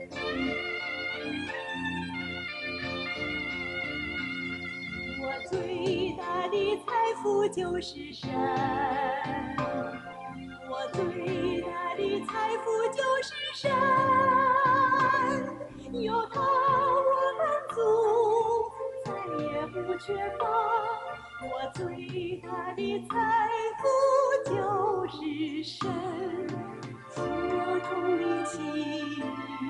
我最大的财富就是神，我最大的财富就是神，有它我满足，再也不缺乏。我最大的财富就是神，心中的喜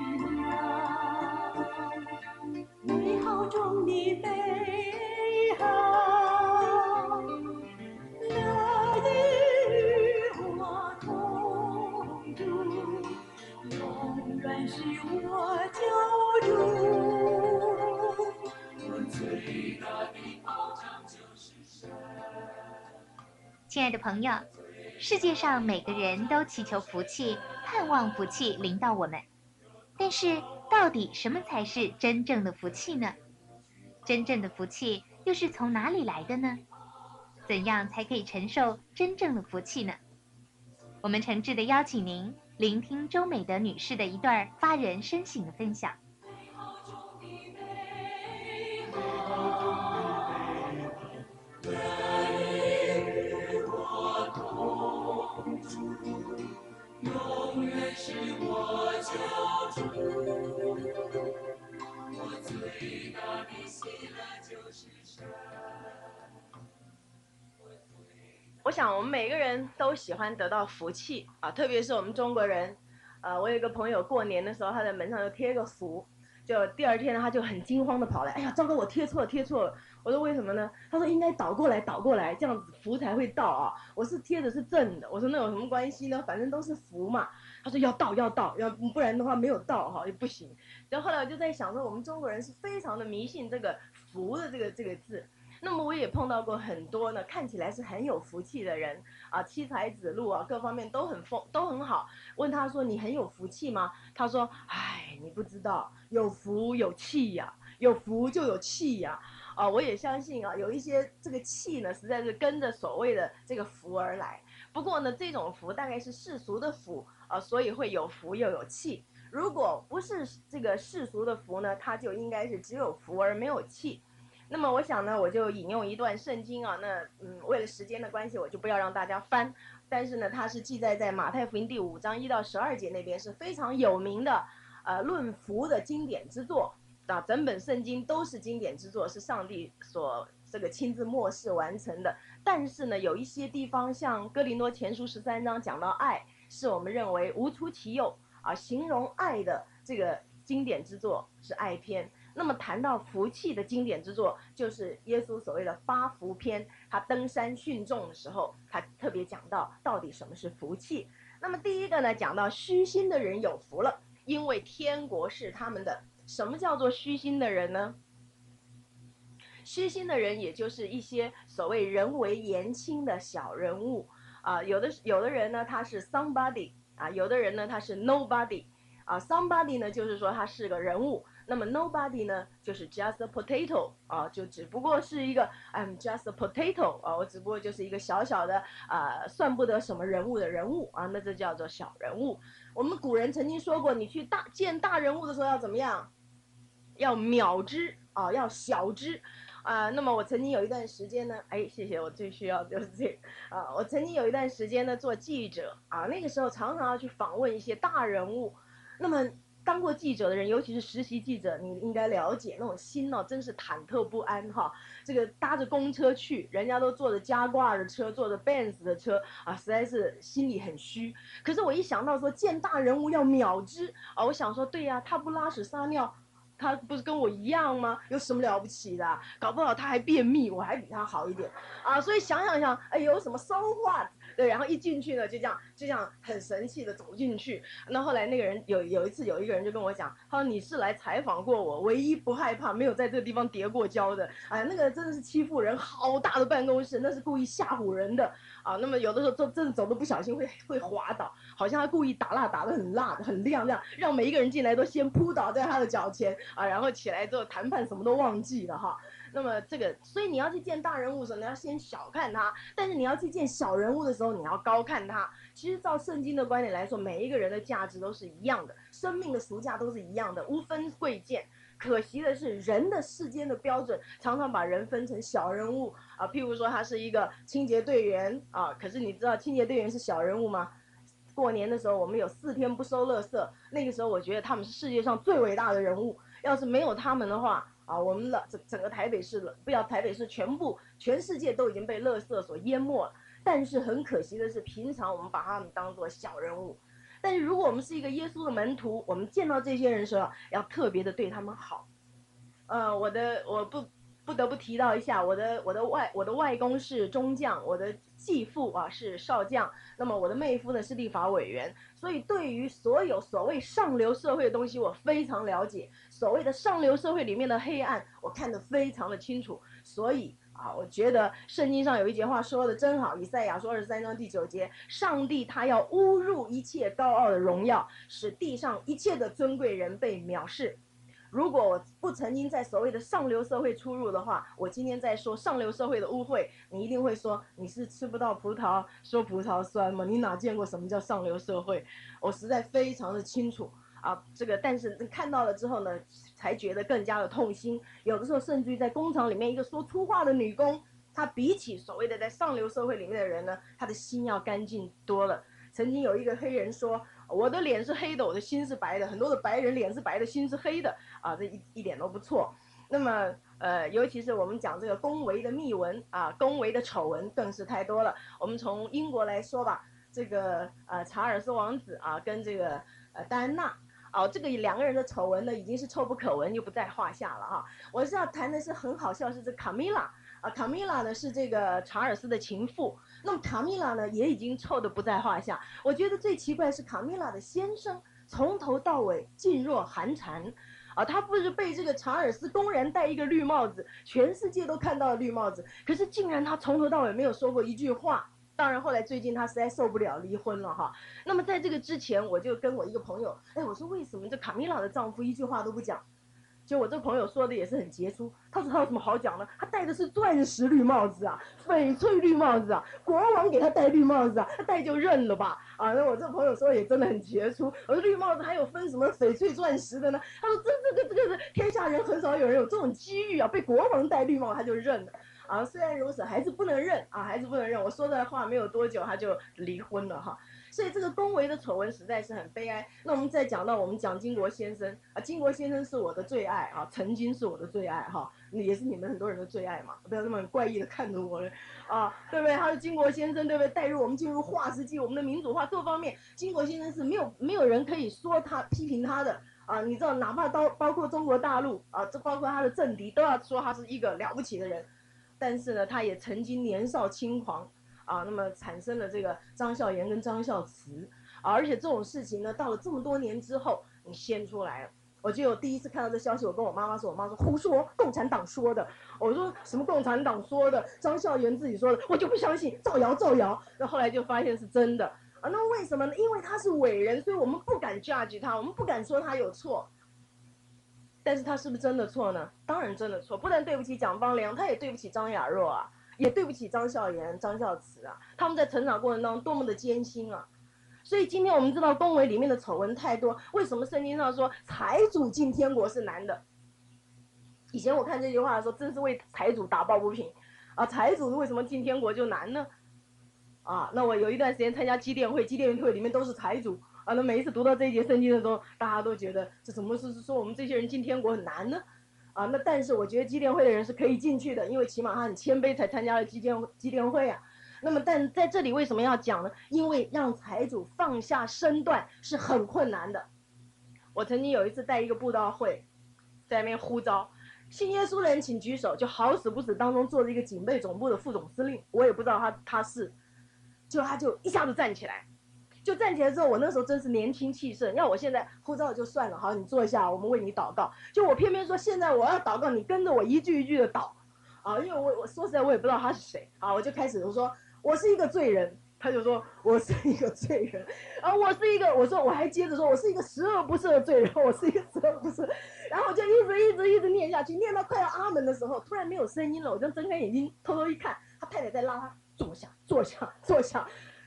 乐，美好中的美好，乐意与我同住，永远是我救主。我最大的保障就是神。 亲爱的朋友，世界上每个人都祈求福气，盼望福气临到我们。但是，到底什么才是真正的福气呢？真正的福气又是从哪里来的呢？怎样才可以承受真正的福气呢？我们诚挚地邀请您聆听周美德女士的一段发人深省的分享。 永远是我救主，我最大的喜乐就是神。 我想我们每个人都喜欢得到福气啊，特别是我们中国人。我有一个朋友过年的时候，他在门上就贴个福，就第二天呢，他就很惊慌的跑来，哎呀，糟糕，我贴错了。我说为什么呢？他说应该倒过来，这样子福才会到啊。我是贴的是正的。我说那有什么关系呢？反正都是福嘛。他说要倒，不然的话没有到哈也不行。然后后来我就在想说，我们中国人是非常的迷信这个福的这个字。那么我也碰到过很多呢，看起来是很有福气的人啊，七彩子路啊，各方面都很好。问他说你很有福气吗？他说，哎，你不知道，有福有气呀，有福就有气呀。我也相信啊，有一些这个气呢，实在是跟着所谓的这个福而来。不过呢，这种福大概是世俗的福啊，所以会有福又有气。如果不是这个世俗的福呢，它就应该是只有福而没有气。那么我想呢，我就引用一段圣经啊，为了时间的关系，我就不要让大家翻。但是呢，它是记载在马太福音第5章1到12节那边，是非常有名的，论福的经典之作啊。整本圣经都是经典之作，是上帝所这个亲自默示完成的。但是呢，有一些地方，像哥林多前书13章讲到爱，是我们认为无出其右啊，形容爱的这个经典之作是爱篇。那么谈到福气的经典之作，就是耶稣所谓的八福篇。他登山训众的时候，他特别讲到底什么是福气。那么第一个呢，讲到虚心的人有福了，因为天国是他们的。什么叫做虚心的人呢？虚心的人也就是一些所谓人为言轻的小人物啊。有的人呢，他是 somebody 啊，有的人呢，他是 nobody 啊。somebody 呢，就是说他是个人物。那么 nobody 呢，就是 just a potato 啊，就只不过是一个 I'm just a potato 啊，我只不过就是一个小小的算不得什么人物的人物啊，那这叫做小人物。我们古人曾经说过，你去见大人物的时候要怎么样？要藐之啊，要小之。那么我曾经有一段时间呢，谢谢，我最需要就是这个我曾经有一段时间呢做记者啊，那个时候常常要去访问一些大人物。那么当过记者的人，尤其是实习记者，你应该了解那种心哦，真是忐忑不安哈。这个搭着公车去，人家都坐着加挂的车，坐着 Benz 的车啊，实在是心里很虚。可是我一想到说见大人物要藐之啊，我想说对呀，他不拉屎撒尿，他不是跟我一样吗？有什么了不起的？搞不好他还便秘，我还比他好一点啊。所以想，有什么 so what？对，然后一进去呢，就这样很神气的走进去。那后来那个人有一次有一个人就跟我讲，他说你是来采访过我，唯一不害怕，没有在这个地方跌过跤的。那个真的是欺负人，好大的办公室，那是故意吓唬人的啊。那么有的时候真的走的不小心会滑倒，好像他故意打蜡打得很辣很亮，让每一个人进来都先扑倒在他的脚前啊，然后起来之后谈判什么都忘记了哈。那么所以你要去见大人物的时候，你要先小看他；但是你要去见小人物的时候，你要高看他。 其实照圣经的观点来说，每一个人的价值都是一样的，生命的赎价都是一样的，无分贵贱。可惜的是，人的世间的标准常常把人分成小人物啊，譬如说他是一个清洁队员啊，可是你知道清洁队员是小人物吗？过年的时候我们有4天不收垃圾，那个时候我觉得他们是世界上最伟大的人物，要是没有他们的话啊，我们整个台北市不要台北市，全世界都已经被垃圾所淹没了。但是很可惜的是，平常我们把他们当作小人物。但是如果我们是一个耶稣的门徒，我们见到这些人的时候，要特别的对他们好。我不得不提到一下，我的外公是中将，我的继父啊是少将，那么我的妹夫呢是立法委员，所以对于所有所谓上流社会的东西，我非常了解。所谓的上流社会里面的黑暗，我看得非常的清楚。所以我觉得圣经上有一节话说的真好，以赛亚说23章第9节，上帝他要侮辱一切高傲的荣耀，使地上一切的尊贵人被藐视。如果我不曾经在所谓的上流社会出入的话，我今天在说上流社会的污秽，你一定会说你是吃不到葡萄说葡萄酸吗？你哪见过什么叫上流社会？我实在非常的清楚啊，但是看到了之后呢，才觉得更加的痛心。有的时候甚至于在工厂里面，一个说粗话的女工，她比起所谓的在上流社会里面的人呢，她的心要干净多了。曾经有一个黑人说，我的脸是黑的，我的心是白的。很多的白人脸是白的，心是黑的啊，这一点都不错。那么尤其是我们讲这个恭维的秘闻啊，恭维的丑闻更是太多了。我们从英国来说吧，这个查尔斯王子啊，跟这个戴安娜。这个2个人的丑闻呢，已经是臭不可闻，又不在话下了哈。我是要谈的是很好笑，是这卡米拉卡米拉呢是这个查尔斯的情妇，那么卡米拉呢也已经臭得不在话下。我觉得最奇怪是卡米拉的先生从头到尾噤若寒蝉他不是被这个查尔斯公然戴一个绿帽子，全世界都看到了绿帽子，可是竟然他从头到尾没有说过一句话。当然后来最近他实在受不了离婚了哈。那么在这个之前，我就跟我一个朋友，我说为什么这卡米拉的丈夫一句话都不讲？就我这朋友说的也是很杰出，他说他有什么好讲的？他戴的是钻石绿帽子啊，翡翠绿帽子啊，国王给他戴绿帽子啊，他戴就认了吧那我这朋友说也真的很杰出。我说绿帽子还有分什么翡翠钻石的呢？他说这个天下人很少有人有这种机遇啊，被国王戴绿帽他就认了。虽然如此，还是不能认还是不能认。我说的话没有多久，他就离婚了哈。所以这个恭维的丑闻实在是很悲哀。那我们再讲到我们蒋经国先生经国先生是我的最爱曾经是我的最爱也是你们很多人的最爱嘛，不要这么怪异的看着我了对不对？他是经国先生，对不对？带入我们进入化石纪，我们的民主化各方面，经国先生是没有人可以说他批评他的你知道，哪怕包括中国大陆这包括他的政敌都要说他是一个了不起的人。但是呢，他也曾经年少轻狂那么产生了这个张孝言跟张孝慈而且这种事情呢，到了这么多年之后，你掀出来了。我记得我第一次看到这消息，我跟我妈妈说，我妈说胡说，共产党说的。我说什么共产党说的？张孝言自己说的，我就不相信，造谣造谣。那后来就发现是真的那为什么呢？因为他是伟人，所以我们不敢 judge 他，我们不敢说他有错。但是他是不是真的错呢？当然真的错，不但对不起蒋方良，他也对不起张雅若也对不起张孝言、张孝慈他们在成长过程当中多么的艰辛所以今天我们知道恭维里面的丑闻太多，为什么圣经上说财主进天国是难的？以前我看这句话的时候，真是为财主打抱不平财主为什么进天国就难呢？那我有一段时间参加基甸会，基甸会里面都是财主那每一次读到这一节圣经的时候，大家都觉得这怎么是说我们这些人进天国很难呢？那但是我觉得基甸会的人是可以进去的，因为起码他很谦卑才参加了基甸会那么但在这里为什么要讲呢？因为让财主放下身段是很困难的。我曾经有一次带一个布道会，在那边呼召信耶稣的人请举手，就好死不死当中坐着一个警备总部的副总司令，我也不知道他是，他就一下子站起来。就站起来之后，我那时候真是年轻气盛，要我现在呼召就算了，好，你坐一下，我们为你祷告。就我偏偏说现在我要祷告，你跟着我一句一句的祷因为我说实在我也不知道他是谁我就开始我说我是一个罪人，他就说我是一个罪人我说我还接着说我是一个十恶不赦的罪人，我是一个十恶不赦，然后我就一直念下去，念到快要阿门的时候，突然没有声音了，我就睁开眼睛偷偷一看，他太太在拉他坐下。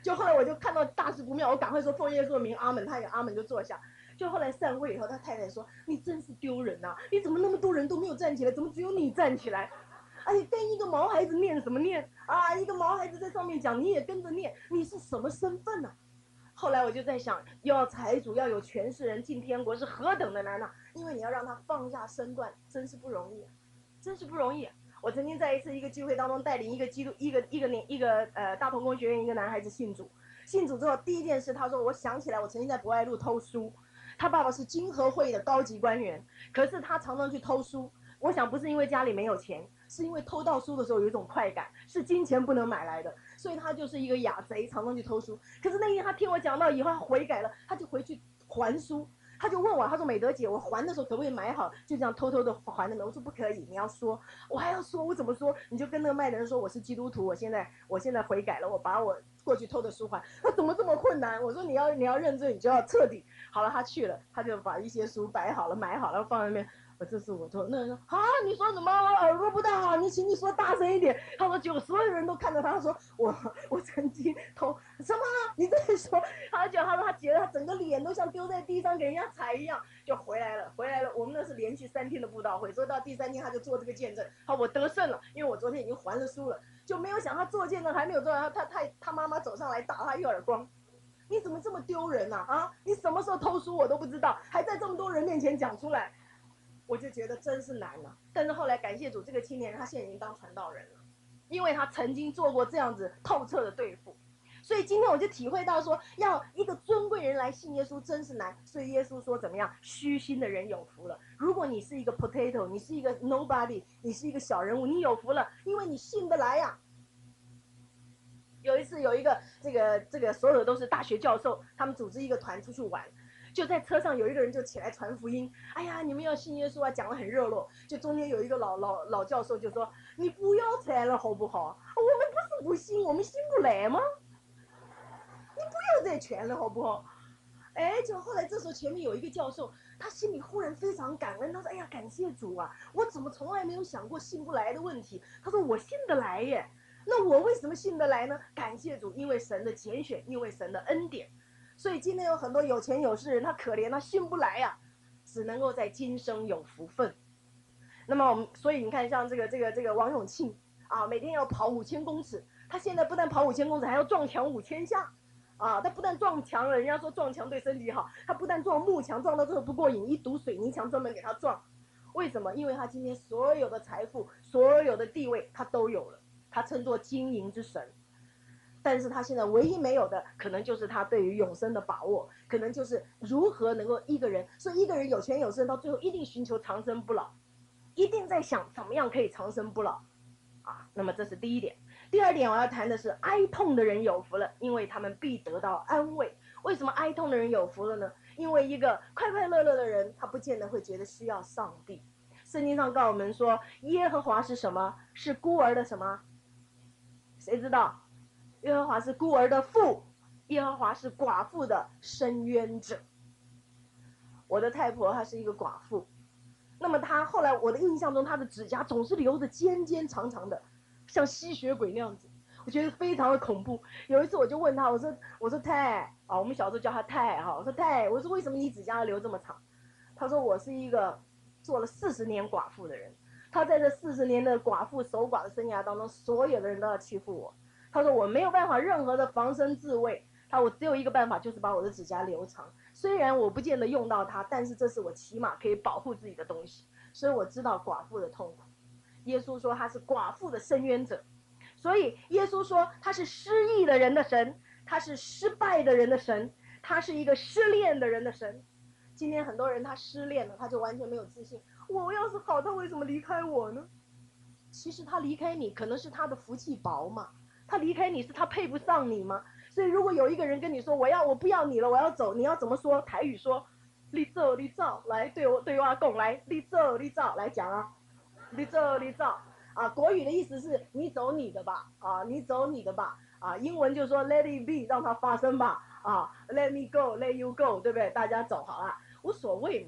就后来我就看到大事不妙，我赶快说奉耶稣的名阿门，他也阿门就坐下。就后来散会以后，他太太说：“你真是丢人呐！你怎么那么多人都没有站起来，怎么只有你站起来？而且跟一个毛孩子念什么念啊？一个毛孩子在上面讲，你也跟着念，你是什么身份呢？”后来我就在想，要财主要有权势人进天国是何等的难呐！因为你要让他放下身段，真是不容易，真是不容易。我曾经在一个聚会当中带领一个大同工学院一个男孩子信主，信主之后第一件事，他说我想起来我曾经在博爱路偷书，他爸爸是经合会的高级官员，可是他常常去偷书。我想不是因为家里没有钱，是因为偷到书的时候有一种快感，是金钱不能买来的，所以他就是一个雅贼，常常去偷书。可是那天他听我讲到以后，他悔改了，他就回去还书。他就问我，他说美德姐，我还的时候可不可以买好，就这样偷偷的还的呢？我说不可以，你要说，我还要说，我怎么说？你就跟那个卖的人说我是基督徒，我现在悔改了，我把我过去偷的书还。他怎么这么困难？我说你要认罪，你就要彻底。好了，他去了，他就把一些书摆好了，买好了放在那边。这是我偷。那人说啊，你说什么？我耳朵不大好，请你说大声一点。他说结果所有人都看着他，说我曾经偷什么？你这么说？他说他觉得他整个脸都像丢在地上给人家踩一样，就回来了。我们那是连续3天的布道会，所以到第3天他就做这个见证。好，我得胜了，因为我昨天已经还了书了。就没有想他做见证还没有做完，他妈妈走上来打他一耳光。你怎么这么丢人呐？啊，你什么时候偷书我都不知道，还在这么多人面前讲出来。我就觉得真是难了，但是后来感谢主，这个青年人他现在已经当传道人了，因为他曾经做过这样子透彻的对付，所以今天我就体会到说，要一个尊贵人来信耶稣真是难，所以耶稣说怎么样，虚心的人有福了。如果你是一个 potato， 你是一个 nobody， 你是一个小人物，你有福了，因为你信得来呀。有一次有一个这个所有的都是大学教授，他们组织一个团出去玩。就在车上有一个人就起来传福音，哎呀，你们要信耶稣啊，讲得很热络。就中间有一个老教授就说，你不要传了好不好？我们不是不信，我们信不来吗？你不要再传了好不好？哎，就后来这时候前面有一个教授，他心里忽然非常感恩，他说，哎呀，感谢主啊，我怎么从来没有想过信不来的问题？他说我信得来耶，那我为什么信得来呢？感谢主，因为神的拣选，因为神的恩典。所以今天有很多有钱有势人，他可怜，他信不来呀，只能够在今生有福分。那么我们，所以你看，像这个王永庆啊，每天要跑5000公尺，他现在不但跑5000公尺，还要撞墙5000下，啊，他不但撞墙了，人家说撞墙对身体好，他不但撞木墙，撞到最后不过瘾，一堵水泥墙专门给他撞。为什么？因为他今天所有的财富、所有的地位，他都有了，他称作金银之神。但是他现在唯一没有的，可能就是他对于永生的把握，可能就是如何能够一个人，所以一个人有权有势，到最后一定寻求长生不老，一定在想怎么样可以长生不老，啊，那么这是第一点。第二点我要谈的是哀痛的人有福了，因为他们必得到安慰。为什么哀痛的人有福了呢？因为一个快快乐乐的人，他不见得会觉得需要上帝。圣经上告诉我们说，耶和华是什么？是孤儿的什么？谁知道？耶和华是孤儿的父，耶和华是寡妇的伸冤者。我的太婆她是一个寡妇，那么她后来我的印象中，她的指甲总是留着尖尖长长的，像吸血鬼那样子，我觉得非常的恐怖。有一次我就问她，我说太啊，我们小时候叫她太哈，我说太，我说为什么你指甲要留这么长？她说我是一个做了40年寡妇的人，她在这40年的寡妇守寡的生涯当中，所有的人都要欺负我。他说我没有办法任何的防身自卫，我只有一个办法，就是把我的指甲留长。虽然我不见得用到它，但是这是我起码可以保护自己的东西。所以我知道寡妇的痛苦。耶稣说他是寡妇的伸冤者，所以耶稣说他是失意的人的神，他是失败的人的神，他是一个失恋的人的神。今天很多人他失恋了，他就完全没有自信。我要是好，他为什么离开我呢？其实他离开你，可能是他的福气薄嘛。他离开你是他配不上你吗？所以如果有一个人跟你说我不要你了，我要走，你要怎么说？台语说你走你走，来对我讲，来你走你走，来讲啊，你走你走啊。国语的意思是你走你的吧，啊，你走你的吧，啊，英文就说 let it be， 让它发生吧，啊 let me go let you go， 对不对？大家走好了，无所谓嘛。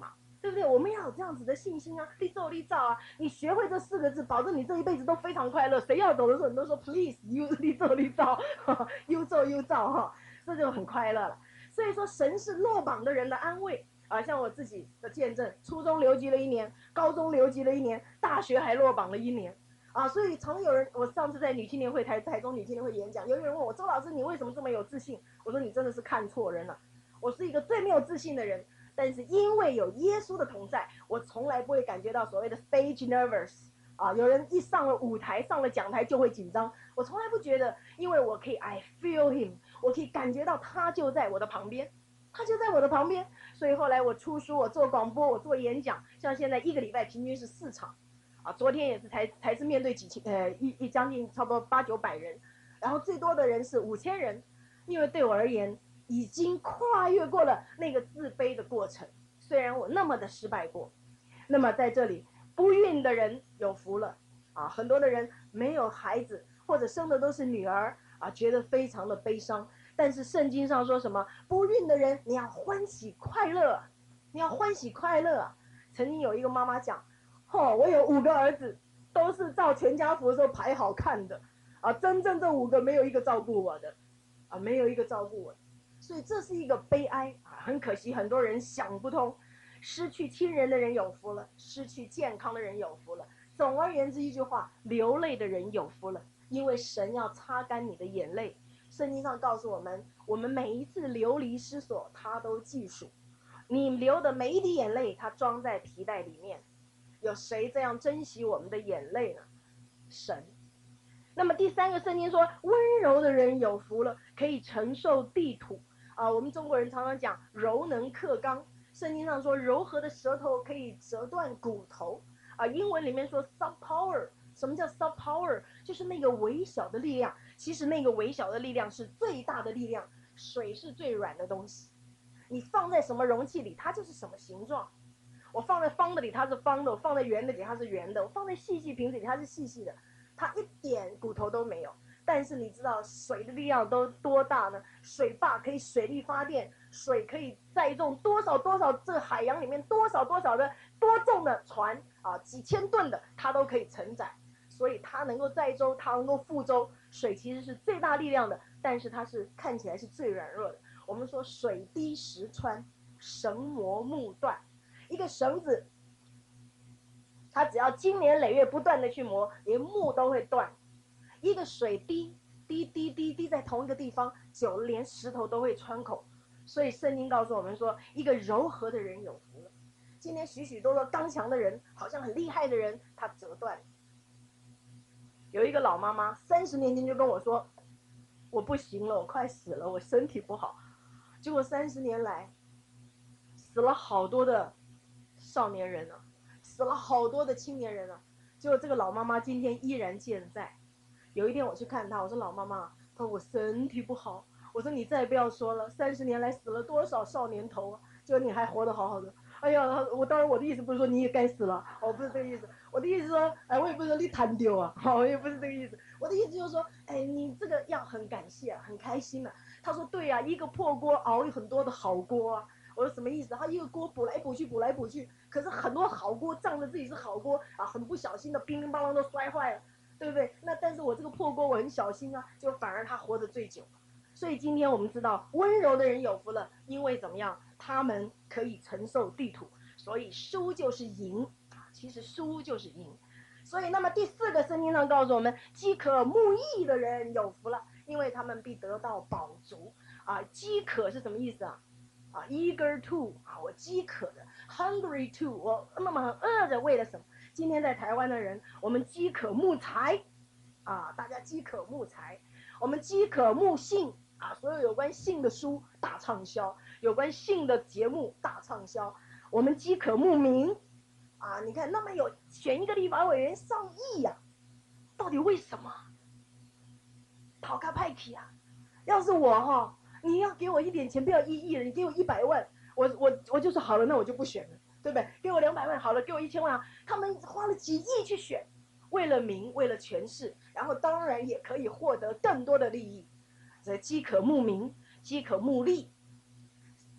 对不对？我们要有这样子的信心啊，立奏立造啊！你学会这4个字，保证你这一辈子都非常快乐。谁要走的时候，你都说 please you 立奏立造，优奏优造哈，这就很快乐了。所以说，神是落榜的人的安慰啊。像我自己的见证，初中留级了1年，高中留级了1年，大学还落榜了1年。啊，所以常有人，我上次在女青年会台中女青年会演讲，有人问我周老师，你为什么这么有自信？我说你真的是看错人了，我是一个最没有自信的人。但是因为有耶稣的同在，我从来不会感觉到所谓的 stage nervous 啊，有人一上了舞台、上了讲台就会紧张，我从来不觉得，因为我可以 I feel him， 我可以感觉到他就在我的旁边，他就在我的旁边。所以后来我出书，我做广播，我做演讲，像现在1个礼拜平均是4场，啊，昨天也是才是面对将近差不多800-900人，然后最多的人是5000人，因为对我而言，已经跨越过了那个自卑的过程，虽然我那么的失败过。那么在这里，不孕的人有福了啊！很多的人没有孩子，或者生的都是女儿啊，觉得非常的悲伤。但是圣经上说什么？不孕的人你要欢喜快乐，你要欢喜快乐啊！曾经有一个妈妈讲，我有5个儿子，都是照全家福的时候排好看的啊，真正这5个没有一个照顾我的啊，没有一个照顾我的。所以这是一个悲哀啊，很可惜，很多人想不通，失去亲人的人有福了，失去健康的人有福了。总而言之一句话，流泪的人有福了，因为神要擦干你的眼泪。圣经上告诉我们，我们每一次流离失所，他都记数。你流的每一滴眼泪，他装在皮带里面。有谁这样珍惜我们的眼泪呢？神。那么第3个，圣经说，温柔的人有福了，可以承受地土。啊，我们中国人常常讲柔能克刚，圣经上说柔和的舌头可以折断骨头啊。英文里面说 soft power， 什么叫 soft power？ 就是那个微小的力量，其实那个微小的力量是最大的力量。水是最软的东西，你放在什么容器里，它就是什么形状。我放在方的里，它是方的；我放在圆的里，它是圆的；我放在细瓶子里，它是细细的，它一点骨头都没有。但是你知道水的力量都多大呢？水坝可以水力发电，水可以载重多少，这海洋里面多少的多重的船啊，几千吨的它都可以承载，所以它能够载舟，它能够覆舟。水其实是最大力量的，但是它是看起来是最软弱的。我们说水滴石穿，绳磨木断，一个绳子，它只要经年累月不断的去磨，连木都会断。一个水滴在同一个地方，久了连石头都会穿孔。所以圣经告诉我们说，一个柔和的人有福了。今天许许多多刚强的人，好像很厉害的人，他折断。有一个老妈妈30年前就跟我说，我不行了，我快死了，我身体不好。结果30年来，死了好多的少年人啊，死了好多的青年人啊。结果这个老妈妈今天依然健在。有一天我去看她，我说老妈妈，她说我身体不好。我说你再不要说了，30年来死了多少少年头啊，结果你还活得好好的。哎呀，当然我的意思不是说你也该死了，不是这个意思。我的意思说，我也不是说你贪丢啊，我也不是这个意思。我的意思就是说，你这个要很感谢啊，很开心啊。他说对啊，一个破锅熬很多的好锅啊。我说什么意思？他一个锅补来补去，可是很多好锅仗着自己是好锅啊，很不小心的乒乒乓乓都摔坏了，对不对？那但是我这个破锅我很小心啊，就反而他活得最久。所以今天我们知道，温柔的人有福了，因为怎么样？他们可以承受地土，所以书就是银，其实书就是银。所以那么第4个，圣经上告诉我们，饥渴慕义的人有福了，因为他们必得到饱足啊。饥渴是什么意思啊？eager to 啊，我饥渴的 ，hungry to， 我那么很饿着，为了什么？今天在台湾的人，我们饥渴慕财啊，大家饥渴慕财，我们饥渴慕性啊，所有有关性的书大畅销，有关性的节目大畅销。我们饥渴慕名啊，你看那么有选一个立法委员上亿呀，到底为什么？讨卡派去啊！要是我你要给我一点钱，不要1亿了，你给我100万，我就说好了，那我就不选了，对不对？给我200万好了，给我1000万啊！他们花了几亿去选，为了名，为了权势，然后当然也可以获得更多的利益。这饥渴慕名，饥渴慕利，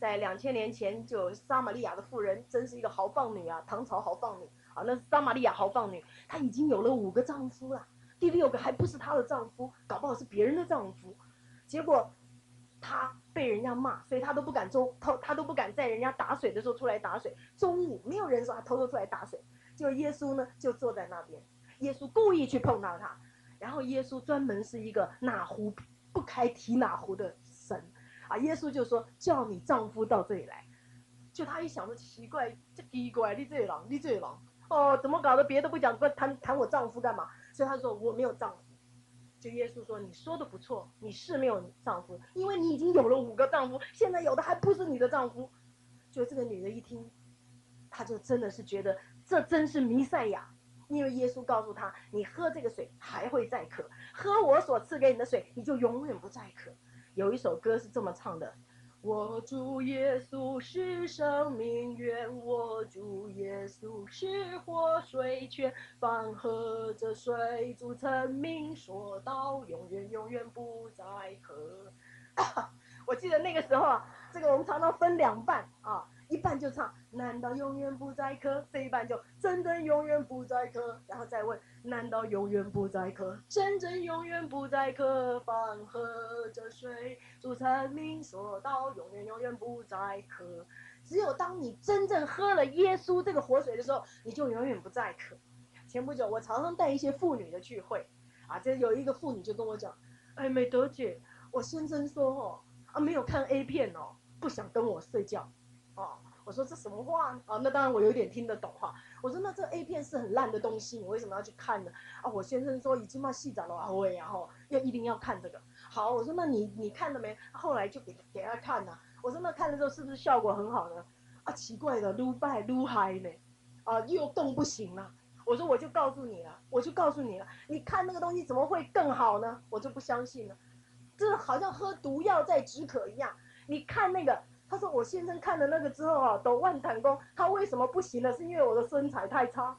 在2000年前就有撒玛利亚的妇人，真是一个豪放女啊，唐朝豪放女啊，那是撒玛利亚豪放女，她已经有了5个丈夫了，第6个还不是她的丈夫，搞不好是别人的丈夫，结果她被人家骂，所以她都不敢她都不敢在人家打水的时候出来打水，中午没有人说她偷偷出来打水，就耶稣呢就坐在那边，耶稣故意去碰到她，然后耶稣专门是一个哪壶不开提哪壶的神啊，耶稣就说叫你丈夫到这里来，就他一想说奇怪，这奇怪，你这人，你这人哦，怎么搞的？别的不讲，不谈我丈夫干嘛？所以他说我没有丈夫。就耶稣说你说的不错，你是没有丈夫，因为你已经有了5个丈夫，现在有的还不是你的丈夫。就这个女的一听，她就真的是觉得这真是弥赛亚。因为耶稣告诉他，你喝这个水还会再渴，喝我所赐给你的水，你就永远不再渴。有一首歌是这么唱的：我主耶稣是生命源，我主耶稣是活水泉，凡喝这水，主曾明说道，永远永远不再渴。我记得那个时候啊，这个我们常常分2半啊。一半就唱难道永远不再渴，这一半就真正永远不再渴，然后再问难道永远不再渴，真正永远不再渴，凡喝这水，主曾明说道，永远永远不再渴。只有当你真正喝了耶稣这个活水的时候，你就永远不再渴。前不久我常常带一些妇女的聚会啊，这有一个妇女就跟我讲，哎，美德姐，我先生说没有看 A 片不想跟我睡觉。我说这什么话呢？那当然我有点听得懂哈。我说那这 A 片是很烂的东西，你为什么要去看呢？我先生说已经嘛细长了我然后要一定要看这个。好，我说那你看了没？后来就给他看了。我说那看的时候是不是效果很好呢？奇怪的，撸拜撸嗨呢，又更不行了。我说我就告诉你了，你看那个东西怎么会更好呢？我就不相信了，这好像喝毒药在止渴一样。你看那个。他说我先生看了那个之后都万谈功，他为什么不行了？是因为我的身材太差。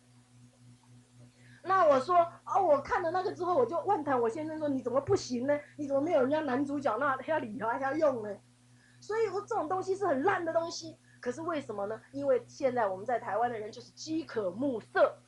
那我说我看了那个之后，我就万谈我先生说你怎么不行呢？你怎么没有人家男主角那要厉害要用呢？所以我说这种东西是很烂的东西。可是为什么呢？因为现在我们在台湾的人就是饥渴慕色，